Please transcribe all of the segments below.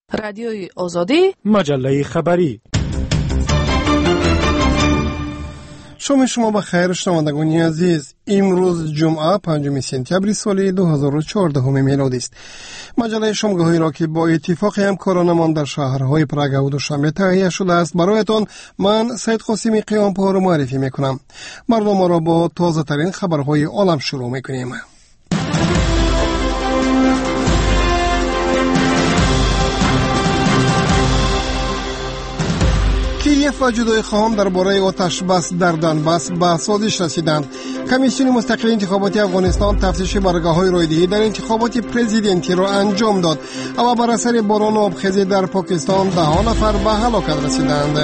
رادیوی آزادی، مجله خبری. شما بخیر شنوندگان عزیز. امروز جمعه 5 سپتامبر سال 2014 میلادی است. مجله شامگاهی را که با اتفاق همکارانمان در شهرهای پراگ و دوشنبه تهیه شده است برایتان من سید قاسمی قیامپور را معرفی میکنم. برنامه را با تازه ترین خبرهای عالم شروع میکنیم. کیف و جدای خواهان درباره آتش بس در دنباس به سازش رسیدند. کمیسیون مستقل انتخاباتی افغانستان تفتیش برگه‌های رایدهی در انتخابات پرزیدنتی را انجام داد و بر اثر باران و آبخیزی در پاکستان 10 نفر به هلاکت رسیدند.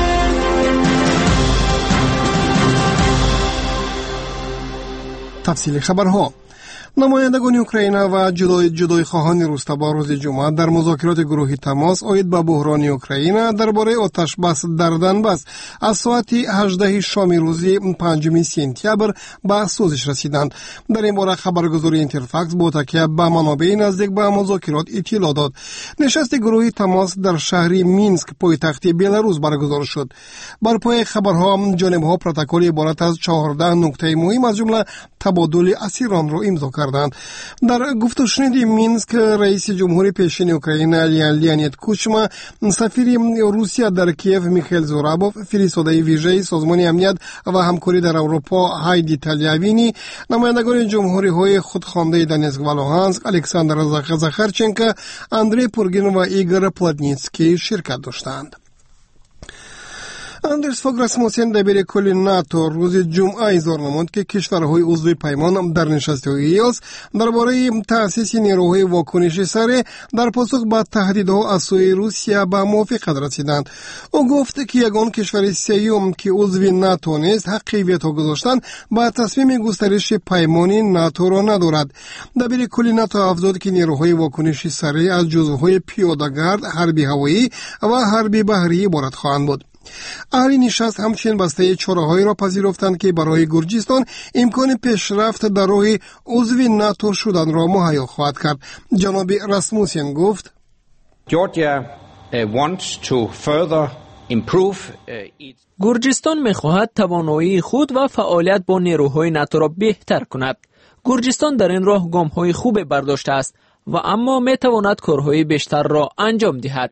تفصیل خبرها. نمایندگان اوکراین و جدای خواهان روستا روز جمعه در مذاکرات گروهی تماس عاید به بحران اوکراین درباره آتش بس در دنباس از ساعت 18 شام روز 5 سپتامبر به سازش رسیدند. در این باره خبرگزاری اینترفاکس با تکیه به منابع نزدیک به مذاکرات اطلاع داد. نشست گروهی تماس در شهر مینسک پایتخت بلاروس برگزار شد. بر پای خبرها جانب‌ها پروتکل عبارت از 14 نکته مهم از جمله تبادل اسیران را امضا کردند. در گفت و شنود مینسک رئیس جمهوری پیشین اوکراین لیانید کوچما، سفیر روسیه در کیف میخائیل زورابوف، فرستاده ویژه سازمان امنیت و همکاری در اروپا هایدی تالیاوینی، نمایندگان جمهوری‌های خودخوانده دونتسک و لوهانسک الکساندر زاخارچنکو، اندری پورگین و ایگور پلاتنیتسکی شرکت داشتند. اندرس فوگ راسموسن دبیر کل ناتو روز جمعه اظهار نمود که کشورهای عضو پیمان در نشست ایلس درباره تأسیس نیروهای واکنشی سره در پاسخ به تهدیدها از سوی روسیه به موافقت رسیدند. او گفت که یگان کشور سوم که عضو ناتو نیست حق ویتو گذاشتن با تصمیم گسترش پیمانی ناتو را ندارد. دبیر کل ناتو افزود که نیروهای واکنشی سره از جزوهای پیاده‌گرد، حربی هوایی و حربی بحری عبارت خواهند بود. اهل نشست همچنین بسته چاره‌هایی را پذیرفتند که برای گرجستان امکان پیشرفت در راه عضو ناتو شدن را مهیا خواهد کرد. جناب راسموسن گفت گرجستان می‌خواهد توانایی خود و فعالیت با نیروهای ناتو را بهتر کند. گرجستان در این راه گام‌های خوب برداشته است و اما میتواند کارهای بیشتر را انجام دهد.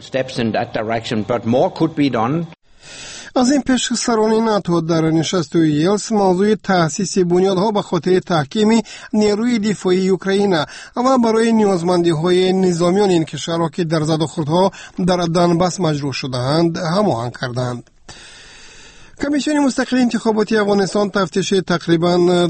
از این پیش سران ناتو در نشست ایلس موضوع تأسیس بنیادها به خاطر تحکیم نیروی دفاعی اوکراین و برای نیازمندی‌های نظامیان این کشور که در زد و خوردها در دنباس مجروح شده‌اند هماهنگ کردند. کمیسیون مستقل انتخاباتی افغانستان تفتیش تقریباً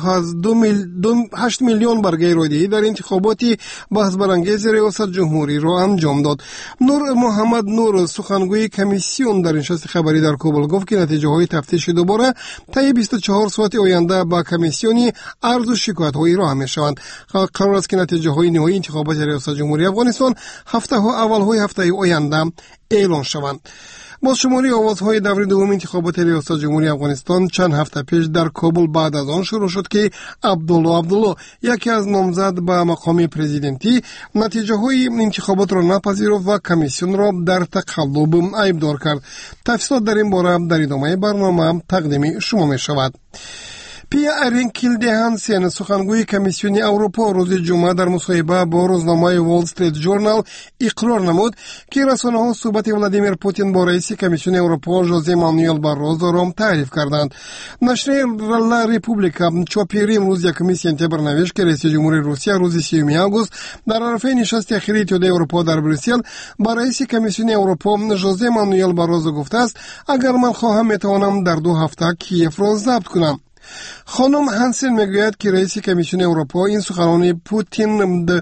8 میلیون برگه رایدهی در انتخاباتی بحث برانگیز ریاست جمهوری را انجام داد. نور محمد نور سخنگوی کمیسیون در نشست خبری در کابل گفت که نتیجه های تفتیش دوباره طی 24 ساعت آینده با کمیسیونی عرض و شکایت های را می شوند. قرار است که نتیجه های نهایی انتخابات ریاست جمهوری افغانستان اول های هفته آینده اعلان شوند. با شماری آوازهای دور دوم انتخابات ریاست جمهوری افغانستان چند هفته پیش در کابل بعد از آن شروع شد که عبدالله یکی از نامزد به مقام پرزیدنتی نتیجه های انتخابات را نپذیرفت و کمیسیون را در تقلب ایبدار کرد. تفصیلات در این باره در ادامه برنامه تقدیم شما می شود. پیا ارین کیلدهانسن سخنگوی کمیسیون اروپا روز جمعه در مصاحبه با روزنامه وال استریت جورنال اقرار نمود که رسانه‌ها صحبت ولادیمیر پوتین با رئیس کمیسیون اروپا ژوزه مانوئل باروزو را تعریف کردند. نشریه لا ریپوبلیکا چاپیری امروز 1 سپتامبر نوشت که رئیس جمهوری روسیه روز 3 آگوست در عرفه نشست اخیری اتحادیه اروپا در بریسل با رئیس کمیسیون اروپا ژوزه مانوئل باروزو گفته است اگر من خواهم میتوانم در 2 هفته کیف را ضبط کنم. خانم هانسن میگوید که رئیس کمیسیون اروپا این سخنان پوتین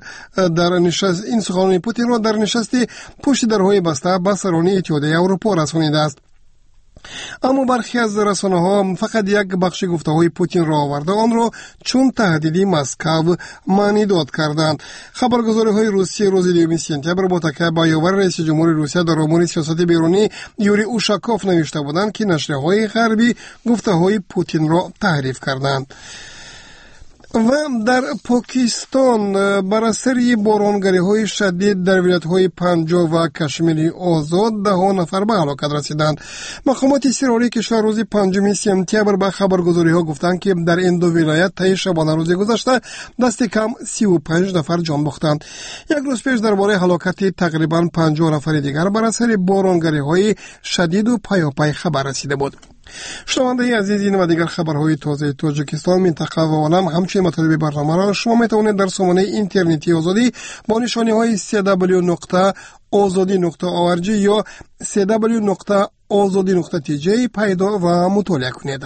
را در نشست پشت درهای بسته به سران اتحادیه اروپا رسانیده است. اما برخی از رسانه‌ها فقط یک بخش گفته‌های پوتین را آورده آن را چون تهدیدی مسکو معنی داد کردند. خبرگزاری‌های روسیه روز 2 سپتامبر با تکیه بر یاور رئیس جمهوری روسیه در امور سیاست بیرونی یوری اوشاکوف نوشته بودند که نشریه‌های غربی گفته‌های پوتین را تحریف کردند. و در پاکستان بر اثر بارانگری‌های شدید در ولایت‌های پنجاب و کشمیر آزاد 10 نفر به هلاکت رسیدند. مقامات سرایی کشور روز 5 سپتامبر به خبرگزاری‌ها گفتند که در این دو ولایت طی شبانه روز گذشته دست کم 35 نفر جان باختند. یک روز پیش درباره هلاکت تقریباً 50 نفر دیگر بر اثر بارانگری‌های شدید و پیاپی خبر رسیده بود. شنونده عزیز، این و دیگر خبرهای تازه تاجیکستان، منطقه و عالم، همچنین مطالب برنامه را شما میتوانید در سامانه اینترنتی آزادی با نشانی www.azadi.org یا www.azadi.tj پیدا و مطالعه کنید.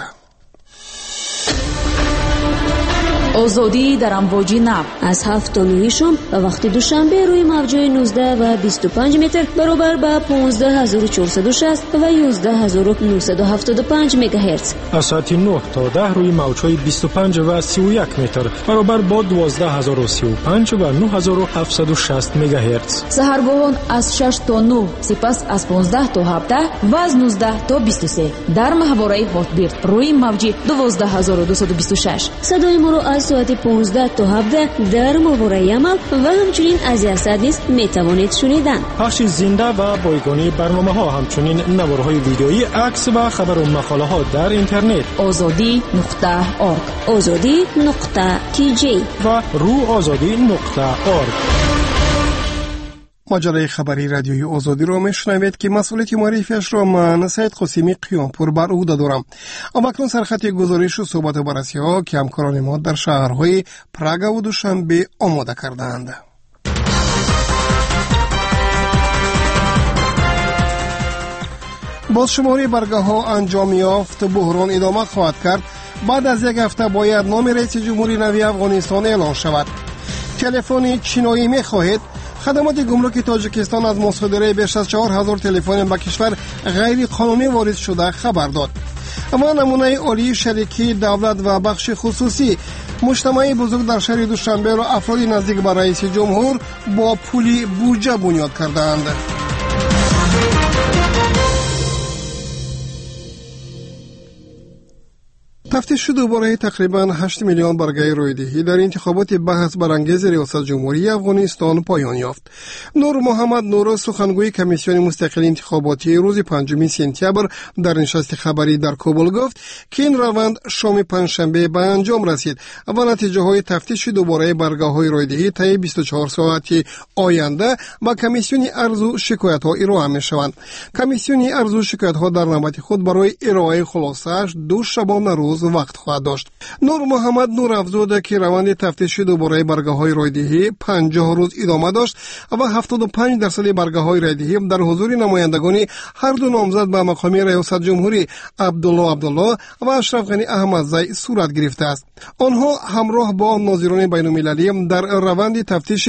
آزادی در امواج نو از 7 تا 9 شام و وقت دوشنبه روی موج‌های 19 و 25 متر برابر با 15460 و 11975 مگاهرتز. از ساعت 9 تا 10 روی موج‌های 25 و 31 متر برابر با 12035 و 9760 مگاهرتز. سحرگاهان از 6 تا 9، سپس از 15 تا 17 و از 19 تا 23 در محوره هاتبیرد روی موج 12226. صدای ما را از ساعت 15 تا 17 در محوره عمل و همچنین از یاسد نیست میتوانید شنیدن. پخش زنده و بایگانی برنامه ها، همچنین نوارهای ویدئویی، عکس و خبر و مقاله ها در اینترنت azadi.org azadi.tj و روآزادی.org. مجله خبری رادیوی آزادی را میشنوید که مسئولیت معرفیش را من سید قاسمی قیامپور بر عهده دارم. اما اکنون سرخط گزارش و صحبت و بررسی ها که همکاران ما در شهرهای پراگ و دوشنبه آماده کردند. بازشماری برگه ها انجام یافت، بحران ادامه خواهد کرد. بعد از یک هفته باید نام رئیس جمهوری نوی افغانستان اعلان شود. تلفن چینایی می خواهید. خدمات گمرک تاجیکستان از مصادره بیش از 4000 تلفن به کشور غیر قانونی وارد شده خبر داد. اما نمونه عالی شریکی دولت و بخش خصوصی، مجتمع بزرگ در شهر دوشنبه را افرادی نزدیک به رئیس جمهور با پول بودجه بنیاد کردند. تفتیش دوباره تقریباً 8 میلیون برگه رایدهی در انتخابات بحث برانگیز ریاست جمهوری افغانستان پایان یافت. نور محمد نور، سخنگوی کمیسیون مستقل انتخاباتی، روز 5 سپتامبر در نشست خبری در کابل گفت که این روند شام پنجشنبه به انجام رسید و نتیجه های تفتیش دوباره برگه های رایدهی طی 24 ساعت آینده با کمیسیون عرض و شکایت ها ارائه می شوند. کمیسیون عرض و شکایت ها در نوبت خود برای ارائه خلاصه‌اش 2 شبانه روز وقت خواهد داشت. نور محمد نور افزود که روند تفتیش دوباره برگه های رایدهی 50 روز ادامه داشت و 75% برگه های رایدهی در حضور نمایندگان هر دو نامزد به مقام ریاست جمهوری عبدالله و اشرف غنی احمدزی صورت گرفته است. آنها همراه با ناظران بین المللی در روند تفتیش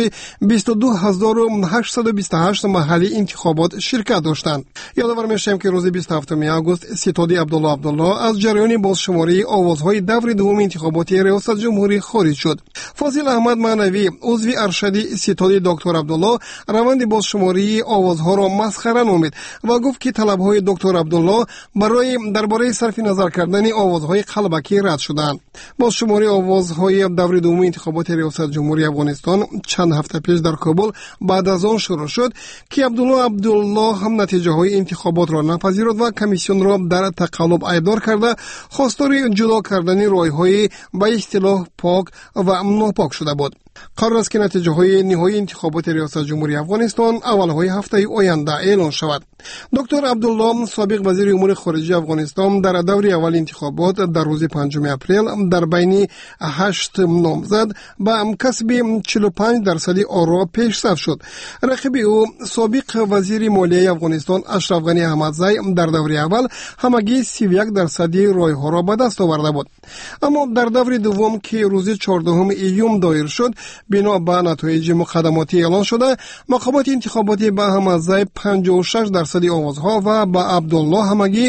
22828 محلی انتخابات شرکت داشتند. یادآور می‌شویم که روز 27 آگوست ستاد عبدالله از جریان بازشماری آوازهای دور دوم انتخاباتی ریاست جمهوری خارج شد. فاضل احمد معنوی، عضو ارشد ستاد دکتر عبدالله، روند بازشماری آوازها را مسخره نامید و گفت که طلب‌های دکتر عبدالله درباره صرف نظر کردن آوازهای قلبکی رد شدند. بازشماری آوازهای دور دوم انتخابات ریاست جمهوری افغانستان چند هفته پیش در کابل بعد از آن شروع شد که عبدالله هم نتیجه های انتخابات را نپذیرفت و کمیسیون را در تقلب ایبدار کرده خواستار جدا کردن رای‌های به اصطلاح پاک و ناپاک شده بود. قرار است که نتیجه های نهایی انتخابات ریاست جمهوری افغانستان اول های هفته آینده اعلان شود. دکتر عبدالله، سابق وزیر امور خارجه افغانستان، در دور اول انتخابات در روز 5 اپریل در بین 8 نامزد به کسب 45% آرا پیشرفت شد. رقیب او سابق وزیر مالیه افغانستان اشرف غنی احمدزی در دور اول همگی 31% رای‌ها را به دست آورده بود. اما در دور دوم که روز 14 ایوم دایر شد بنا به نتایج مقدماتی اعلان شده مقامات انتخاباتی به احمد ضیف 56% آوازها و به عبدالله همگی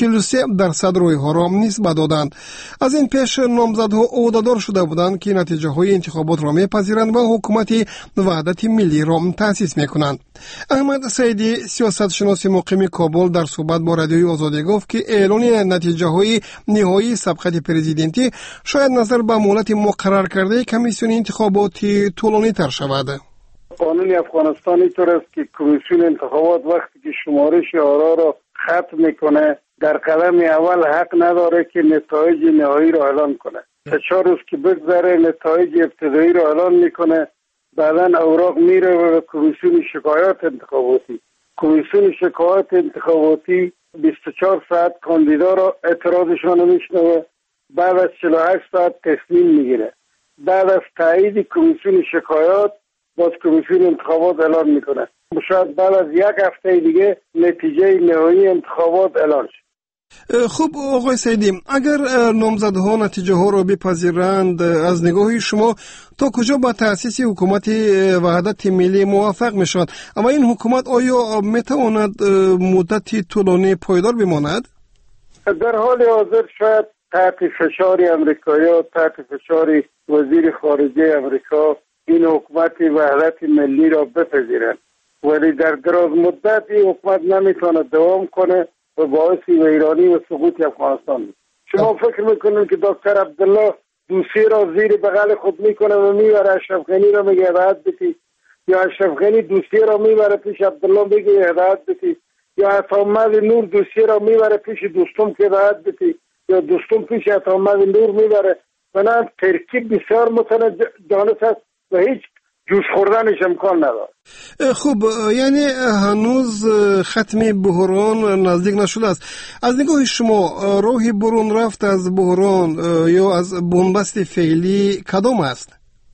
43% رایها را نسبت دادند. از این پیش نامزدها عهدهدار شده بودند که نتیجه های انتخابات را میپذیرند و حکومت وحدت ملی را تأسیس میکنند. احمد سیدی سیاستشناس مقیم کابل در صحبت با رادیوی آزادی گفت که اعلان نتیجه های نهایی سبقت پرزیدنتی شاید نظر به مهلت مقرر کرده کمیسیون انتخاباتی طولانی تر شود. قانون افغانستان اینطور است که کمیسیون انتخابات وقتی که شمارش آرا را ختم میکنه در قدم اول حق نداره که نتایج نهایی را اعلان کنه. 4 روز که بگذره نتایج ابتدایی را اعلان میکنه، بعدن اوراق میره به کمیسیون شکایات انتخاباتی. کمیسیون شکایات انتخاباتی 24 ساعت کاندیدا را اعتراضشان میشنوه، بعد از 48 ساعت تصمیم میگیره. بعد از تایید کمیسیون شکایات باز کمیسیون انتخابات اعلان میکنه. شاید بعد از 1 هفته دیگه نتیجه نهایی انتخابات اعلان شد. خب آقای سیدی، اگر نامزدها نتیجه ها را بپذیرند از نگاه شما تا کجا با تأسیس حکومت وحدت ملی موافق میشد؟ اما این حکومت آیا میتواند مدتی طولانی پایدار بماند؟ در حال حاضر شاید تحت فشار امریکایی، تحت فشار وزیر خارجه امریکا این حکومت وحدت ملی را بپذیرند، ولی در دراز مدت این حکومت نمیتواند دوام کنه و باعث ویرانی و سقوط افغانستان میشه. شما فکر میکنید که دکتر عبدالله دوسیه را زیر بغل خود میکنه و میبره اشرف غنی را میگه هدایت بکی، یا اشرف غنی دوسیه را میبره پیش عبدالله میگه هدایت بکی، یا عطامد نور دوسیه را میبره پیش دوستم که هدایت بکی، یا دوستم پیش عطامد نور میبره. بنابراین ترکیب بسیار متجانس است و هیچ جوش خوردنش امکان نداره. خب یعنی هنوز ختم بحران نزدیک نشده است. از نگاه شما راه برون رفت از بحران یا از بنبست فعلی کدام است؟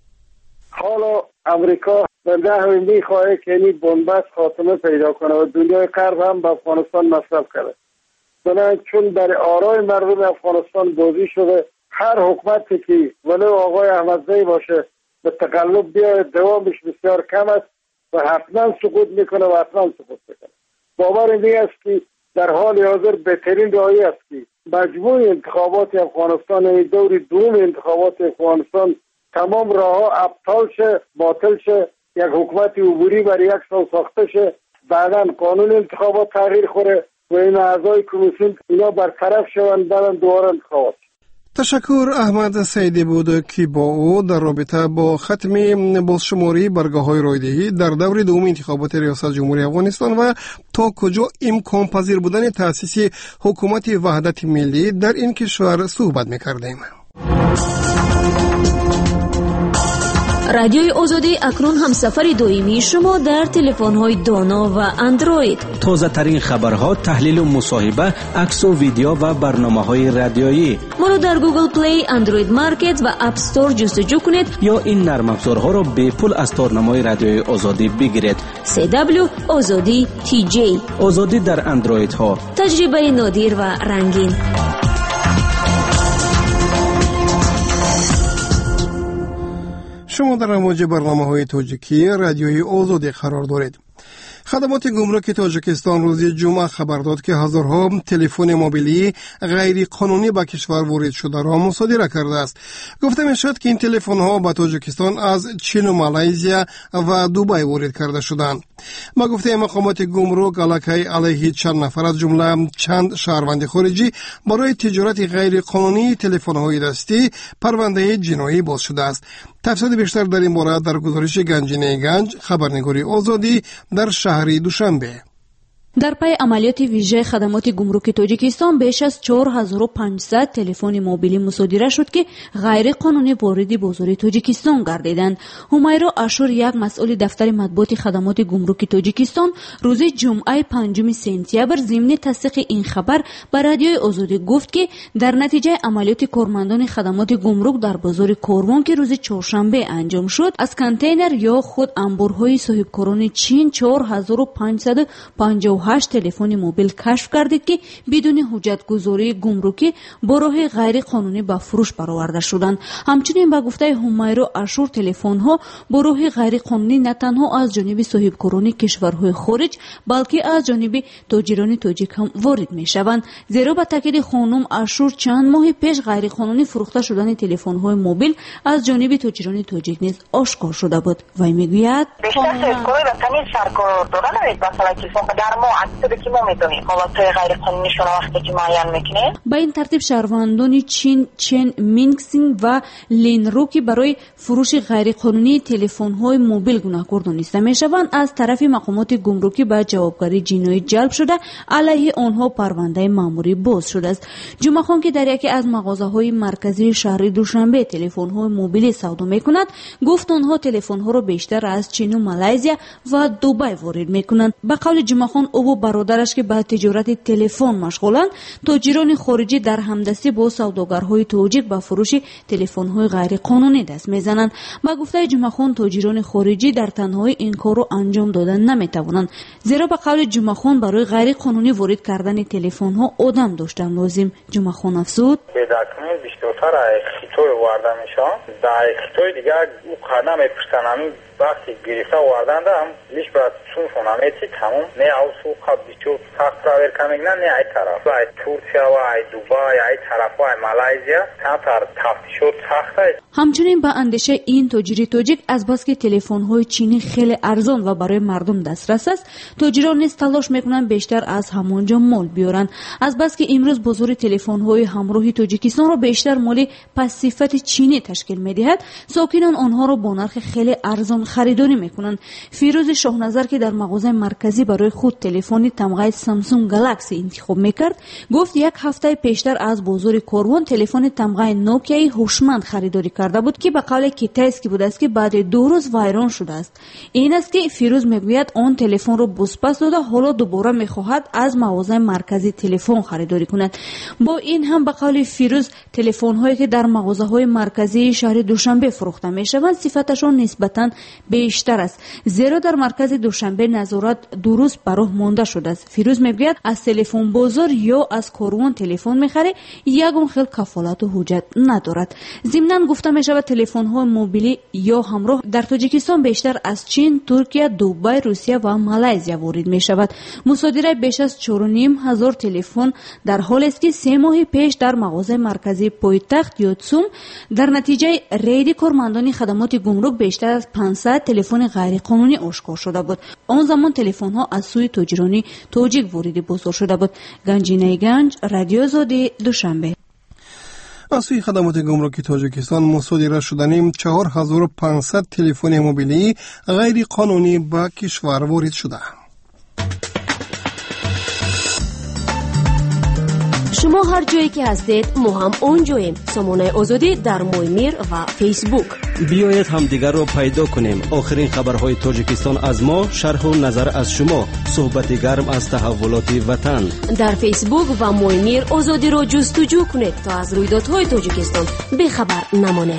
حالا امریکا به نحوی میخواهد که این بنبست خاتمه پیدا کنه و دنیای غرب هم به افغانستان مصرف کرده. بنابراین چون در آرای مردم افغانستان بازی شده، هر حکومتی که ولو آقای احمدزی باشه به تقلب بیاید دوامش بسیار کم است و حتما سقوط میکنه و حتما سقوط میکنه. باور این است که در حال حاضر بهترین راهی است که مجموع انتخابات افغانستان، دور دوم انتخابات افغانستان، تمام راهها ابطال شه، باطل شه، یک حکومت عبوری برای 1 سال ساخته شه، بعدا قانون انتخابات تغییر خوره و این اعضای کمیسیون اینا برطرف شوند، بعدا دوباره انتخابات. تشکر. احمد سیدی بود که با او در رابطه با ختم بازشماری برگه‌های رایدهی در دور دوم انتخابات ریاست جمهوری افغانستان و تا کجا امکان پذیر بودن تأسیس حکومت وحدت ملی در این کشور صحبت می‌کردیم. رادیوی آزادی اکنون هم سفر دائمی شما در تلفن‌های دانا و اندروید. تازه ترین خبرها، تحلیل و مصاحبه، عکس و ویدیو و برنامه‌های رادیویی. ما را در گوگل پلی، اندروید مارکت و اپ استور جستجو کنید یا این نرم افزارها را به پول از تارنمای رادیوی آزادی بگیرید. CW آزادی TJ. آزادی در اندروید ها. تجربه نادر و رنگین. شما در امواج برنامه‌های تاجیکی رادیوی آزادی قرار دارید. خدمات گمرک تاجیکستان روز جمعه خبر داد که هزارها تلفن موبیلی غیر قانونی به کشور وارد شده را مصادره کرده است. گفته می‌شد که این تلفن‌ها به تاجیکستان از چین و مالزی و دبی وارد کرده شدند. با گفته مقامات گمرک علیه چند نفر از جمله چند شهروند خارجی برای تجارت غیر قانونی تلفن‌های دستی پرونده جنایی باز شده است. تفصیل بیشتر در این باره در گزارش گنجینه گنج خبرنگاری آزادی در شهر دوشنبه. در پی عملیات ویژه خدمات گمرک تاجیکستان بیش از 4500 تلفن موبیلی مصادره شد که غیر قانونی وارد بازار تاجیکستان گردیدند. همیرا اشور، یک مسئول دفتر مطبوعات خدمات گمرک تاجیکستان، روز جمعه 5 سپتامبر ضمن تصدیق این خبر به رادیوی آزادی گفت که در نتیجه عملیات کارمندان خدمات گمرک در بازار کاروان که روز چهارشنبه انجام شد، از کانتینر یا خود انبارهای صاحبکاران چین 4557 38 تلفن موبیل کشف گردید که بدون حجتگذاری گمرکی با راه غیر قانونی به فروش برآورده شدند. همچنین به گفته همیرا اشور تلفن ها با راه غیر قانونی نه تنها از جانب صاحبکاران کشورهای خارج بلکه از جانب تاجران تاجیک هم وارد می شوند. زیرا به تاکید خانم اشور چند ماه پیش غیر قانونی فروخته شدن تلفن های موبیل از جانب تاجران تاجیک نیز آشکار شده بود. وی میگوید بیشتر صاحبکارای وطنی سرکار دارن مثلا تلفن در ما اکثر که ما میدونیم حالات غیر قانونی شون وقتی که معین میکنه. با این ترتیب شهروندان چین چن مینگسینگ و لین رو که برای فروش غیر قانونی تلفن های موبیل گناهکار دانسته میشوند از طرف مقامات گمرکی به جوابگاری جنایی جلب شده علیه آنها پرونده ماموری باز شده است. جمعه خان که در یکی از مغازه‌های مرکزی شهر دوشنبه تلفن‌های موبیلی سودا می‌کند گفت آنها تلفن‌ها را بیشتر از چین و مالزی و دبی وارد می‌کنند. به قول جمعه خان او و برادرش که به تجارت تلفن مشغولند تاجران خارجی در همدستی با سوداگرهای تاجیک به فروش تلفن‌های غیر قانونی دست می‌زنند. با گفته جمعه خان تاجران خارجی در تنهایی این کار را انجام دادن نمی‌توانند زیرا به قول جمعه خان برای غیر قانونی وارد کردن تلفن‌ها آدم داشتن لازم. جمعه خان افزود بداکنون بیشتر خیتوی وارد میشن در خیتوی دیگه او قدم میپرسن همین وقتی گرفته واردنده هم لیش باید چون فونامیتی تمام نه او سوقا بیشتر سخت را ورکمگ نه ای طرف ای ترکیه و ای دوبای ای طرف و ای مالزیا تر تفتیشات سخته. همچنین با اندیشه این تاجری تاجیک از بس که تلفن‌های چینی خیلی ارزان و برای مردم دسترس است تاجران نیز تلاش میکنن بیشتر از همونجا مال بیارن. از بس که امروز بازار تلفن‌های همراه تاجیکستان را بیشتر مالی پس صفت چینی تشکیل میدهد ساکنان آنها را با نرخ خیلی ارزان خریداری میکنند. فیروز شاهنظر که در مغازه مرکزی برای خود تلفن تمغه سامسونگ گالاکسی انتخاب میکرد گفت یک هفته پیشتر از بازار کاروان تلفن تمغه نوکیای هوشمند خریداری کرده بود که به قول کیتایسکی بود است که بعد 2 روز ویران شده است. این است که فیروز میگوید آن تلفن را بازپس داده حالا دوباره میخواهد از مغازه مرکزی تلفن خریداری کند. با این هم به قول فیروز تلفن هایی که در مغازه های مرکزی شهر دوشنبه فروخته میشوند صفتشان نسبتاً بیشتر است زیرا در مرکز دوشنبه نظارت 2 روز براه مانده شده است. فیروز میگوید از تلفن بازار یا از کاروان تلفن میخره یگان خیلی کفالت و حجت ندارد. ضمناً گفته میشود تلفن های موبیلی یا همراه در تاجیکستان بیشتر از چین، ترکیه، دبی، روسیه و مالزیا وارد میشود. مصادره بیش از 4,500 تلفن در حال است که 3 ماه پیش در مغازه مرکزی پایتخت یوتسوم در نتیجه رید کارمندان خدمات گمرک بیشتر از 500 تلفن غیر قانونی آشکار شده بود. آن زمان تلفن ها از سوی تاجران تاجیک وارد بازار شده بود. گنجینه گنج، رادیو آزادی، دوشنبه. از سوی خدمات گمرکی تاجیکستان مصادره شدن 4500 تلفن موبیلی غیر قانونی به کشور وارد شده. شما هر جایی که هستید ما هم اونجاییم. سامانه آزادی در مویمیر و فیسبوک. بیایید هم دیگر رو پیدا کنیم. آخرین خبرهای تاجیکستان از ما، شرح و نظر از شما، صحبت گرم از تحولات وطن. در فیسبوک و مویمیر آزادی رو جستجو کنید تا از رویدادهای تاجیکستان بخبر نمانید.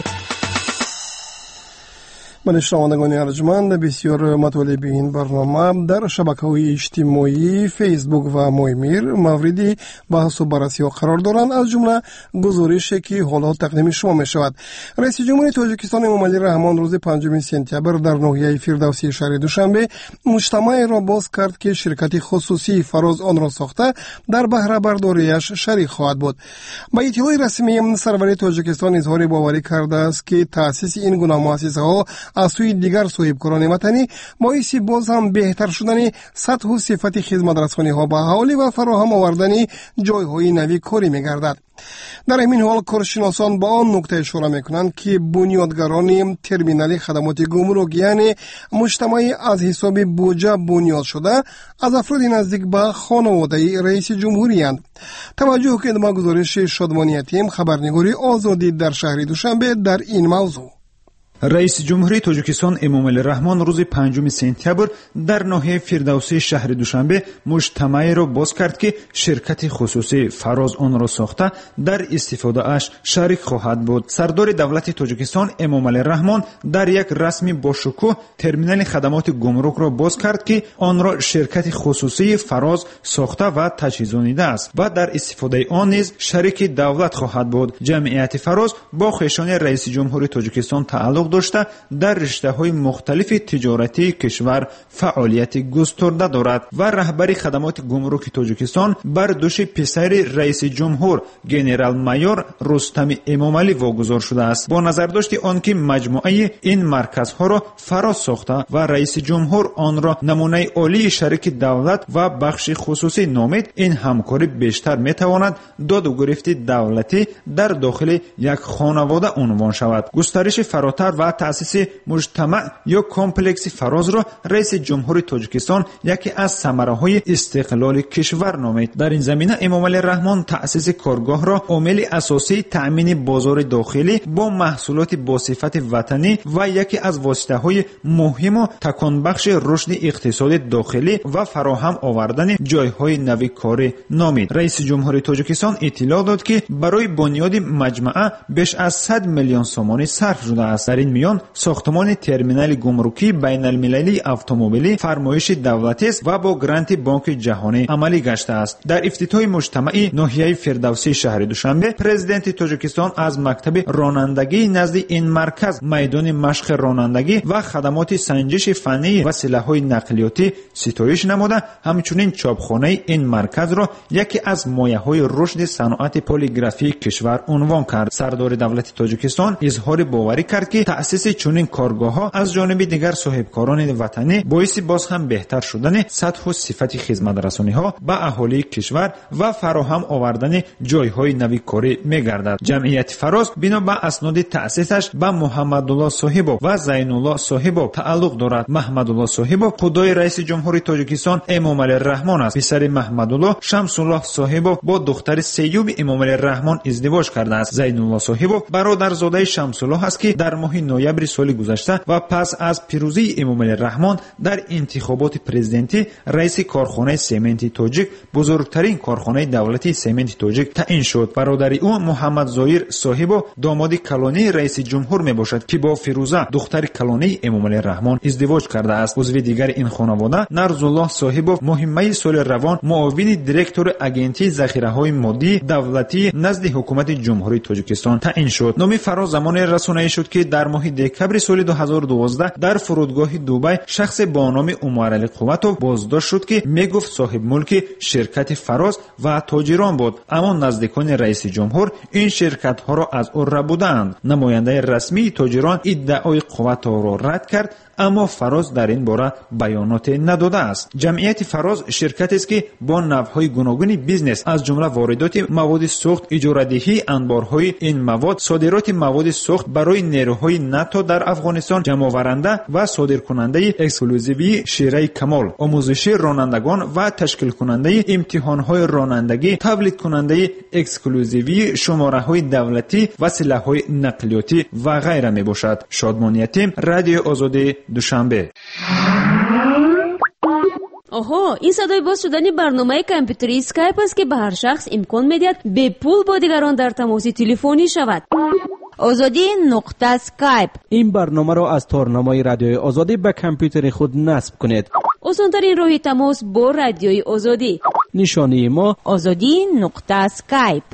من شنوندگان ارجمند، بسیار مطالب این برنامه در شبکه‌های اجتماعی فیسبوک و مویمیر موردی بحث و بررسی قرار دارند. از جمله گزارشی که حالا تقدیم شما می شود. رئیس جمهور تاجیکستان امامعلی رحمان روز 5 سپتامبر در ناحیه فردوسی شهر دوشنبه مجتمعی را باز کرد که شرکت خصوصی فراز آن را ساخته در بهره برداریش شریک خواهد بود. با اطلاع رسمی سرور تاجیکستان اظهار باوری کرده است که تأسیس این گونه مؤسسه‌ها از سوی دیگر صاحبکاران وطنی باعث باز هم بهتر شدن سطح و صفت خدمت رسانی ها به اهالی و فراهم آوردن جایهای نوی کاری می‌گردد. در همین حال کارشناسان با آن نکته اشاره می‌کنند که بنیادگران ترمینال خدمات گمرک یعنی مجتمعی از حساب بودجه بنیاد شده از افراد نزدیک به خانواده رئیس جمهوری اند. توجه کنید به گزارش شادمانی یتیم خبرنگاری آزادی در شهر دوشنبه در این موضوع. رئیس جمهوری تاجیکستان امامعلی رحمان روز 5 سپتامبر در ناحیه فردوسی شهر دوشنبه مجتمعی را باز کرد که شرکت خصوصی فراز آن را ساخته در استفاده اش شریک خواهد بود. سردار دولت تاجیکستان امامعلی رحمان در یک رسمی با شکوه ترمینال خدمات گمرک را باز کرد که آن را شرکت خصوصی فراز ساخته و تجهیزانیده است و در استفاده آن نیز شریک دولت خواهد بود. جمعیت فراز با خویشان رئیس جمهوری تاجیکستان تعلق داشته در رشته‌های مختلف تجارتی کشور فعالیت گسترده دارد و رهبری خدمات گمرک تاجیکستان بر دوش پسر رئیس جمهور گنرال مایور رستم امامعلی واگذار شده است. با نظر داشت آنکه مجموعه این مرکزها را فراز ساخته و رئیس جمهور آن را نمونه عالی شریک دولت و بخش خصوصی نامید، این همکاری بیشتر میتواند داد و گرفت دولتی در داخل یک خانواده عنوان شود. گسترش فراتر و تأسیس مجتمع یا کمپلکس فراز را رئیس جمهوری تاجیکستان یکی از ثمره‌های استقلال کشور نامید. در این زمینه امامعلی رحمان تأسیس کارگاه را عامل اساسی تأمین بازار داخلی با محصولات با صفت وطنی و یکی از واسطه‌های مهم و تکانبخش رشد اقتصاد داخلی و فراهم آوردن جایهای نو کاری نامید. رئیس جمهوری تاجیکستان اطلاع داد که برای بنیاد مجمع بیش از 100 میلیون سومانی صرف شده است. در این میان ساختمان ترمینال گمرکی بین المللی اتومبیلی فرمایش دولتی است و با گرانت بانک جهانی عملی گشته است. در افتتاح مجتمع ناحیه فردوسی شهر دوشنبه پرزیدنت تاجیکستان از مکتب رانندگی نزد این مرکز میدان مشق رانندگی و خدمات سنجش فنی و سلاح‌های نقلیاتی ستایش نموده، همچنین چاپخانه این مرکز را یکی از مایه‌های رشد صنعت پلیگرافی کشور عنوان کرد. سردار دولت تاجیکستان اظهار باوری کرد که تأسیس چنین کارگاه‌ها از جانب دیگر صاحبکاران وطنی باعث باز هم بهتر شدن سطح و صفت خدمت رسانی‌ها به اهالی کشور و فراهم آوردن جایهای نو کاری می‌گردد. جمعیت فراز بنا به اسناد تأسیسش به محمدالله صاحبov و زینالله صاحبov تعلق دارد. محمدالله صاحبov خدای رئیس جمهوری تاجیکستان امامعلی رحمان است. پسر محمدالله شمسالله صاحبov با دختر سیوب امامعلی رحمان ازدواج کرده است. زینالله صاحبov برادرزاده شمسالله است که در ماه نوامبر سال گذشته و پس از پیروزی امامعلی رحمان در انتخابات پرزیدنتی رئیس کارخانه سمنت تاجیک، بزرگترین کارخانه دولتی سمنت تاجیک تعیین شد. برادر او محمد زایر صاحبov داماد کلانی رئیس جمهور میباشد که با فیروزه دختر کلانی امامعلی رحمان ازدواج کرده است. عضو دیگر این خانواده نرزالله صاحبov مهمه سال روان معاون دیرکتور اگنتی ذخیره‌های مادی دولتی نزد حکومت جمهوری تاجیکستان تعیین شد. نام فراز زمان رسانه‌ای شد که در ماه دکبر سال 2012 در فرودگاه دبی شخص با نام عمرعلی قوتov بازداشت شد که میگفت صاحب ملک شرکت فراز و تاجران بود، اما نزدیکان رئیس جمهور این شرکت‌ها را از او ربودند. نماینده رسمی تاجران ادعای قوتov را رد کرد، اما فراز در این باره بیانات نداده است. جمعیت فراز شرکتی است که با نوع‌های گوناگون بیزنس از جمله واردات مواد سوخت، اجاره‌دهی انبارهای این مواد، صادرات مواد سوخت برای نیروهای ناتو در افغانستان، جمع‌آورنده و صادرکننده اکسکلوزیوی شیره کمال، آموزش رانندگان و تشکیل کننده امتحان‌های رانندگی، تولید کننده اکسکلوزیوی شماره‌های دولتی و سلاح‌های نقلیاتی و غیره میباشد. شادمان یتیم، رادیو آزادی، دوشنبه. آها، این صدای باز شدن برنامه کامپیوتری اسکایپ است که به هر شخص امکان میدهد به پول با دیگران در تماس تلفنی شود. azadi.skype. این برنامه را از تارنمای رادیوی آزادی به کامپیوتر خود نصب کنید. آسان‌ترین راه تماس با رادیوی آزادی. نشانی ما azadi.skype.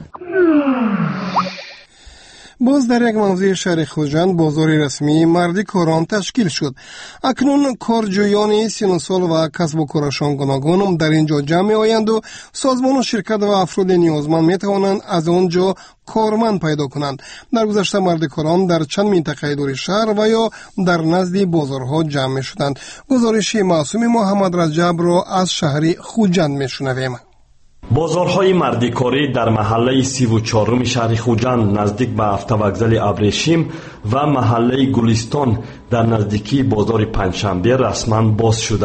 باز در یک موضوع شهر خوجند بازار رسمی مردی کاران تشکیل شد. اکنون کارجویان سن سال و کسب و کارشان گوناگون در اینجا جمع آیند و سازمان و شرکت و افراد نیازمند می توانند از آنجا کارمند پیدا کنند. در گذشته مرد کاران در چند منطقه دور شهر و یا در نزد بازارها جمع شدند. گزارش معصوم محمد رجب را از شهر خوجند میشنویم. بازارهای مردیکاری در محله 34 شهر خوجند نزدیک به автовокзали ابریشم و محله گلستان در نزدیکی بازار پنجشنبه رسما باز شدند.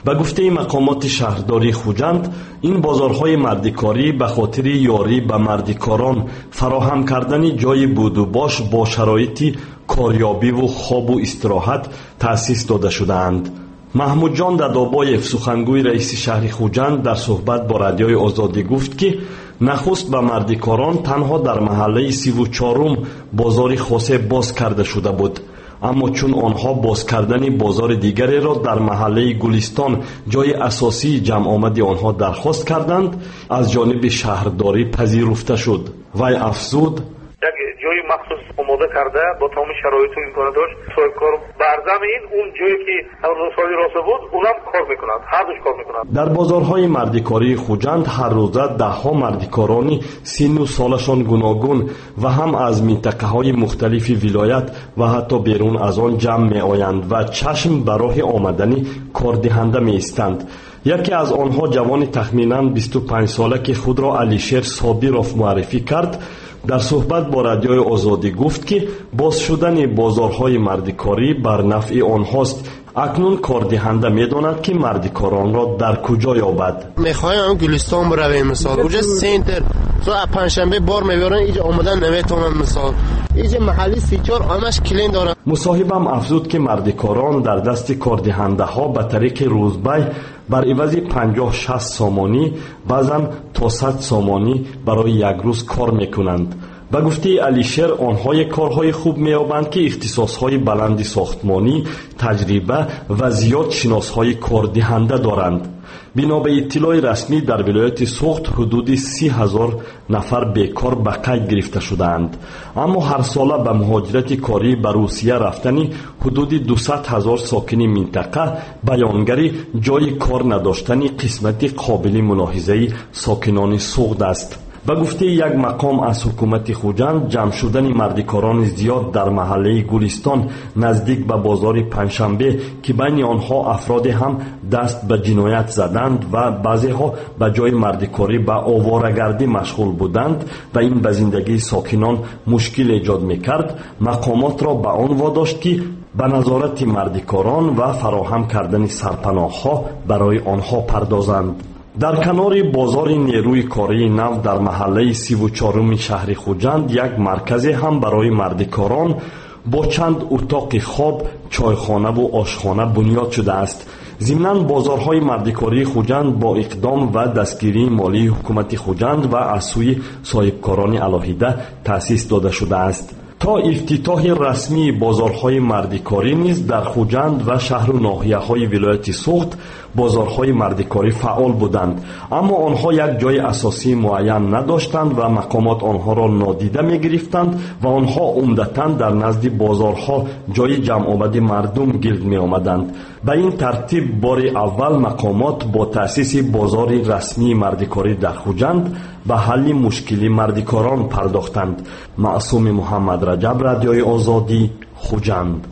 به گفته مقامات شهرداری خوجند، این بازارهای مردکاری به خاطر یاری به مردکاران فراهم کردن جای بود و باش با شرایط کاریابی و خواب و استراحت تأسیس داده شده‌اند. محمود جان دادابایف، سخنگوی رئیس شهر خوجند، در صحبت با رادیوی آزادی گفت که نخست به مردکاران تنها در محله 34 بازار خاص باز کرده شده بود، اما چون آنها باز کردن بازار دیگری را در محله گلستان جای اساسی جمع آمد آنها درخواست کردند، از جانب شهرداری پذیرفته شد. وی افزود: یک جای مخصوص آماده کرده با تمام شرایط و امکاناتش کار برزم اون جایی که روزهای راسته بود اونم کار میکنند، هر دوش کار میکنند. در بازارهای مردکاری خوجند هر روزه دهها مردکارانی سن و سالشان گوناگون و هم از منطقه‌های مختلف ولایت و حتی بیرون از آن جمع می آیند و چشم به راه آمدن کاردهنده می ایستند. یکی از آنها جوان تخمیناً 25 ساله که خود را علیشیر صابرов معرفی کرد، در صحبت با رادیوی آزادی گفت که باز شدن بازارهای مردکاری بر نفع آنهاست. اکنون کاردهنده میداند که مردکاران را در کجا یابد. میخوایم گلستان برویم، مثال اونجا سنتر تو پنجشنبه بار میبرن، اینجا آمدن نمیتونن، مثال اینجا محلی 34 همش کلین دارن. مصاحبم افزود که مردکاران در دست کاردهنده ها به طریق روزبه بر عوض 50-60 سامانی بعضاً تا 100 سامانی برای یک روز کار میکنند. به گفته علیشیر آنها کارهای خوب می‌یابند که اختصاصهای بلند ساختمانی، تجربه و زیاد شناسهای کاردهنده دارند. بنا به اطلاع رسمی در ولایت سوخت حدود 30,000 نفر بیکار به قید گرفته شدند، اما هر ساله به مهاجرت کاری به روسیه رفتن حدود 200,000 ساکن منطقه بیانگر جای کار نداشتن قسمت قابل ملاحظه ساکنان سوخت است. به گفته یک مقام از حکومت خوجند، جمع شدن مردکاران زیاد در محله گلستان نزدیک به بازار پنجشنبه که بین آنها افراد هم دست به جنایت زدند و بعضی ها به جای مردکاری به آواره‌گردی مشغول بودند و این به زندگی ساکنان مشکل ایجاد میکرد، مقامات را به آن واداشت که به نظارت مردکاران و فراهم کردن سرپناه ها برای آنها پردازند. در کنار بازار نیروی کاری نو در محله 34 شهر خوجند یک مرکز هم برای مردکاران با چند اتاق خواب، چایخانه و آشخانه بنیاد شده است. ضمناً بازارهای مردکاری خوجند با اقدام و دستگیری مالی حکومت خوجند و از سوی صاحبکاران علاهیده تأسیس داده شده است. تا افتتاح رسمی بازارهای مردکاری نیز در خوجند و شهر و ناحیه‌های ولایت سوخت بازارهای مردکاری فعال بودند، اما آنها یک جای اساسی معین نداشتند و مقامات آنها را نادیده می‌گرفتند و آنها عمدتاً در نزد بازارها جای جمع آمد مردم گرد می‌آمدند. به این ترتیب بار اول مقامات با تأسیس بازار رسمی مردکاری در خوجند به حل مشکل مردکاران پرداختند. معصوم محمد رجب، رادیوی آزادی، خوجند.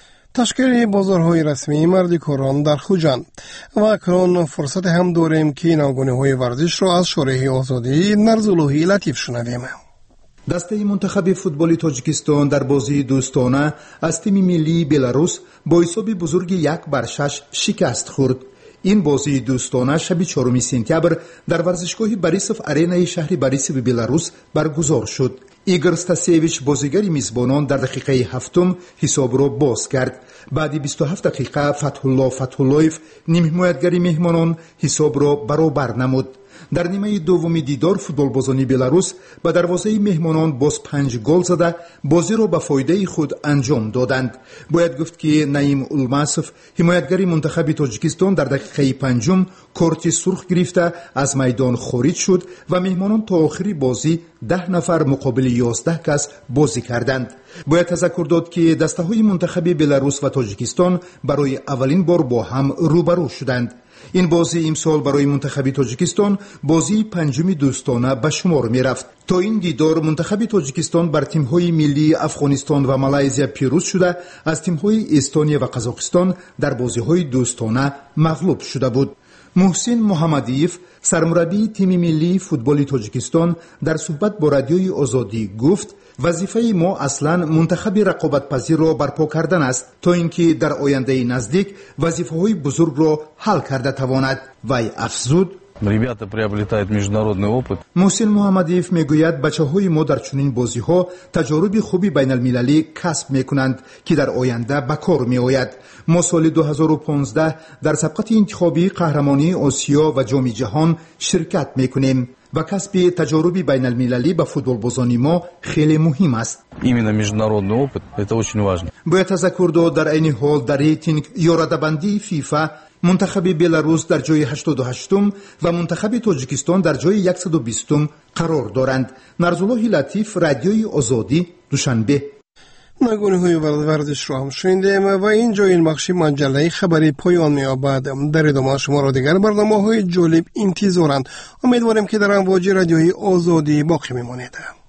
تشکیل بازارهای رسمی مردکاران در خوجند. و اکنون فرصت هم داریم که ناگونه‌های ورزش را از شارح آزادی نرزالوهی لطیف شنویم. دسته منتخب فوتبال تاجیکستان در بازی دوستانه از تیم ملی بلاروس با حساب بزرگ 1-6 شکست خورد. این بازی دوستانه شب 4 سپتامبر در ورزشگاه باریسوف آرینای شهر باریسوف بلاروس برگزار شد. ایگور ستاسیویچ بازیگر میزبانان در دقیقه 7 حساب را باز کرد. بعد 27 دقیقه فتح‌الله فتح‌اللهیف نیم حمایتگر مهمانان حساب را برابر نمود. در نیمه دوم دیدار فوتبالبازان بلاروس به دروازه مهمانان باز 5 گل زده بازی را به فایده خود انجام دادند. باید گفت که نعیم اولماسوف حمایتگر منتخب تاجیکستان در دقیقه 5 کارت سرخ گرفته از میدان خارج شد و مهمانان تا آخری بازی 10 نفر مقابل 11 کس بازی کردند. باید تذکر داد که دسته‌های منتخب بلاروس و تاجیکستان برای اولین بار با هم روبرو شدند. این بازی امسال برای منتخب تاجیکستان بازی 5 دوستانه به شمار می رفت. تا این دیدار منتخب تاجیکستان بر تیم‌های ملی افغانستان و مالایزیا پیروز شده از تیم‌های استونیا و قزاقستان در بازی‌های دوستانه مغلوب شده بود. محسن محمدیف سرمربی تیم ملی فوتبال تاجیکستان در صحبت با رادیوی آزادی گفت وظیفه ما اصلا منتخب رقابت پذیر را برپا کردن است تا اینکه در آینده نزدیک وظیفه های بزرگ را حل کرده تواند. وی افزود: Ребята приобретают международный опыт. محسن محمدیف میگوید بچه‌های ما در چنین بازی‌ها تجارب خوبی بین المللی کسب می‌کنند که در آینده به کار می‌آید. ما سال 2015 در سبقت انتخابی قهرمانی آسیا و جام جهان شرکت می‌کنیم و کسب تجارب بین المللی به فوتبال بازان ما خیلی مهم است. Именно международный опыт это очень важно. باید تذکر داد در این حال در ریتینگ یا رده‌بندی فیفا منتخب بلاروس در جای 88م و منتخب تاجیکستان در جای 120م قرار دارند. نرزالله لطیف، رادیوی آزادی، دوشنبه. نگونه های ورزش رو هم شنیدیم و اینجا این بخش مجله خبری پایان می‌یابد. در ادامه شما را دیگر برنامه‌های جالب انتظارند. امیدواریم که در امواج رادیوی آزادی باقی میمانید.